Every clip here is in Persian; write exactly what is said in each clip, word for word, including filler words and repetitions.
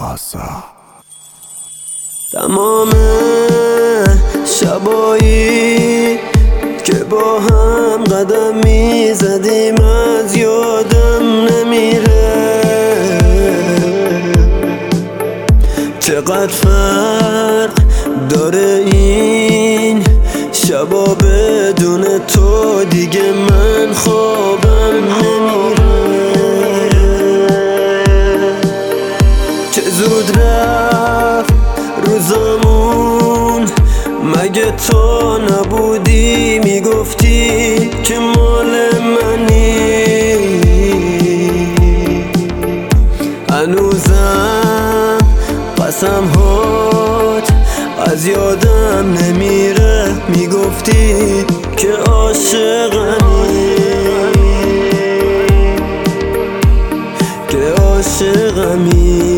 آزاد. تمام شبایی که با هم قدم میزدیم از یادم نمیره. چقدر فرق داره این شبا بدون تو، دیگه من خوابم نمیره. چه زود رفت روزامون، مگه تو نبودی میگفتی که مال منی. هنوزم قسم هات از یادم نمیره، میگفتی که عاشقمی، که عاشقمی.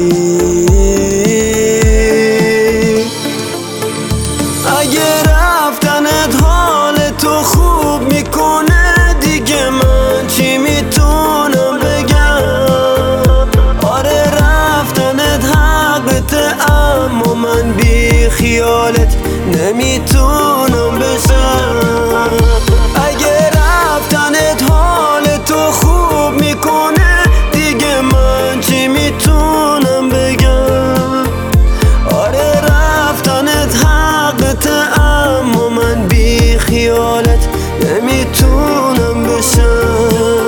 اگه رفتنت حال تو خوب میکنه، دیگه من چی میتونم بگم. آره رفتنت حقته، اما من بی خیالت نمیتونم بشم. اگه رفتنت حال تو خوب میکنه، دیگه من چی میتونم بگم. آره رفتنت حقته، اما من بی خیالت نمیتونم بشم،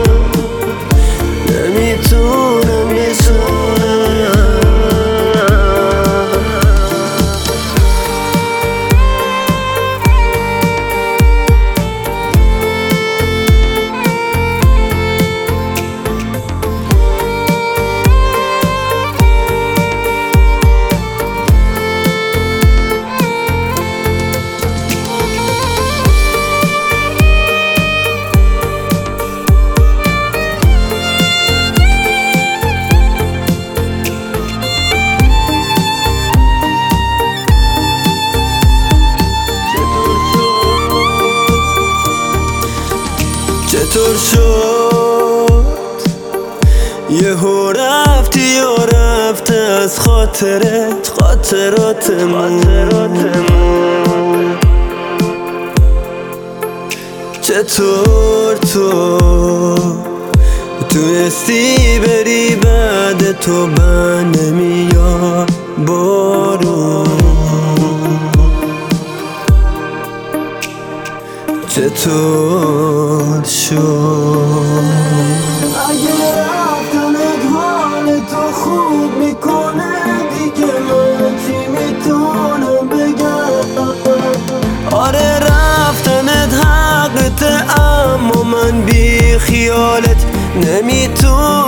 نمیتونم بشم. چطور شد یهو رفتی یا رفته از خاطرت خاطراتمون؟ چطور تو تونستی بری بعد تو بند نمیاد بارون؟ چطور شد اگه رفتنت حال تو خوب میکنه، دیگه من چی میتونم بگم. آره رفتنت حقته، اما من بی خیالت نمیتونم